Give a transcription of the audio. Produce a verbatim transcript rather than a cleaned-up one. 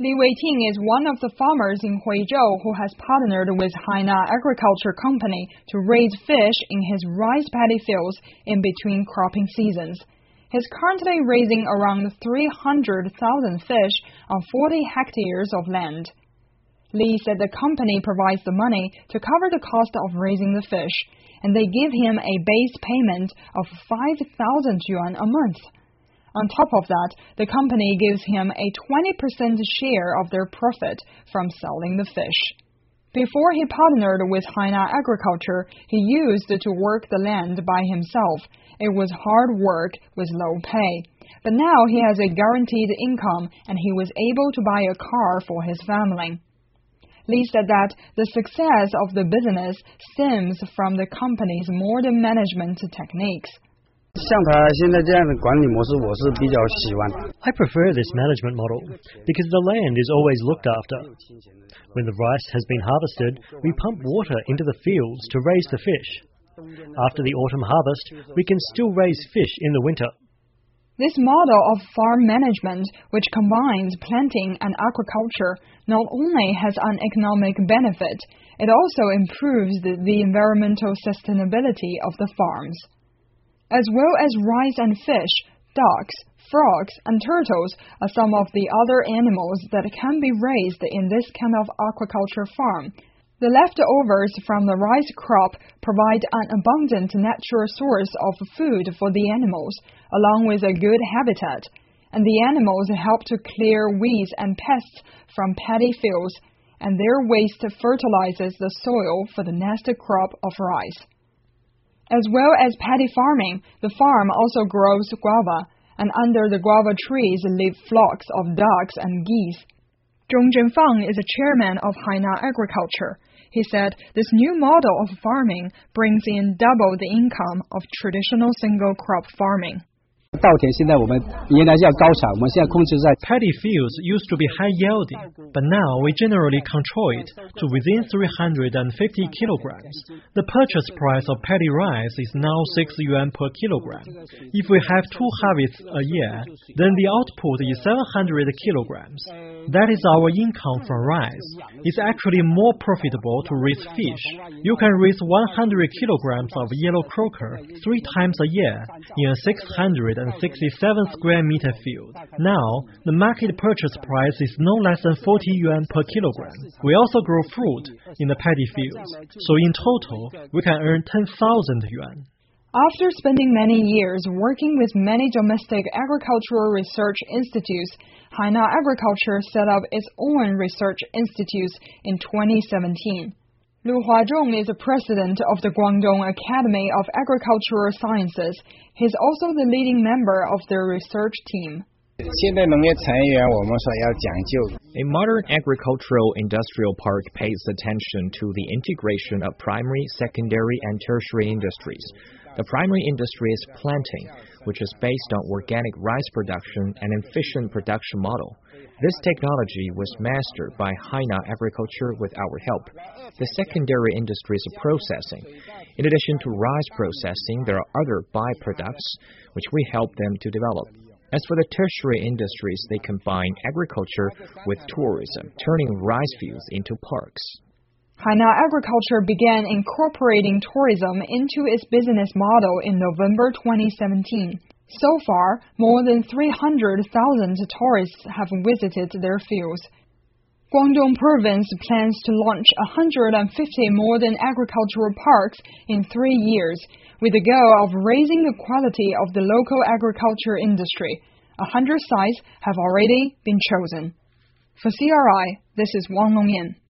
Li Weiting is one of the farmers in Huizhou who has partnered with Haina Agriculture Company to raise fish in his rice paddy fields in between cropping seasons. He's currently raising around three hundred thousand fish on forty hectares of land. Li said the company provides the money to cover the cost of raising the fish, and they give him a base payment of five thousand yuan a month. On top of that, the company gives him a twenty percent share of their profit from selling the fish. Before he partnered with Haina Agriculture, he used to work the land by himself. It was hard work with low pay. But now he has a guaranteed income and he was able to buy a car for his family. Li said that the success of the business stems from the company's modern management techniques. I prefer this management model because the land is always looked after. When the rice has been harvested, we pump water into the fields to raise the fish. After the autumn harvest, we can still raise fish in the winter. This model of farm management, which combines planting and aquaculture, not only has an economic benefit, it also improves the, the environmental sustainability of the farms. As well as rice and fish, ducks, frogs, and turtles are some of the other animals that can be raised in this kind of aquaculture farm. The leftovers from the rice crop provide an abundant natural source of food for the animals, along with a good habitat, and the animals help to clear weeds and pests from paddy fields, and their waste fertilizes the soil for the next crop of rice. As well as paddy farming, the farm also grows guava, and under the guava trees live flocks of ducks and geese. Zhong Zhenfang is a chairman of Haina Agriculture. He said this new model of farming brings in double the income of traditional single-crop farming. Paddy fields used to be high-yielding, but now we generally control it to within three hundred fifty kilograms. The purchase price of paddy rice is now six yuan per kilogram. If we have two harvests a year, then the output is seven hundred kilograms. That is our income from rice. It's actually more profitable to raise fish. You can raise one hundred kilograms of yellow croaker three times a year in a six hundred sixty-seven square meter field. Now, the market purchase price is no less than forty yuan per kilogram. We also grow fruit in the paddy fields, so in total, we can earn ten thousand yuan. After spending many years working with many domestic agricultural research institutes, Haina Agriculture set up its own research institutes in twenty seventeen. Lu Huazhong is the president of the Guangdong Academy of Agricultural Sciences. He's also the leading member of their research team. A modern agricultural industrial park pays attention to the integration of primary, secondary, and tertiary industries. The primary industry is planting, which is based on organic rice production and efficient production model. This technology was mastered by Haina Agriculture with our help. The secondary industry is processing. In addition to rice processing, there are other byproducts which we help them to develop. As for the tertiary industries, they combine agriculture with tourism, turning rice fields into parks. Haina Agriculture began incorporating tourism into its business model in November twenty seventeen. So far, more than three hundred thousand tourists have visited their fields. Guangdong Province plans to launch one hundred fifty modern agricultural parks in three years, with the goal of raising the quality of the local agriculture industry. A hundred sites have already been chosen. For C R I, this is Wang Longyan.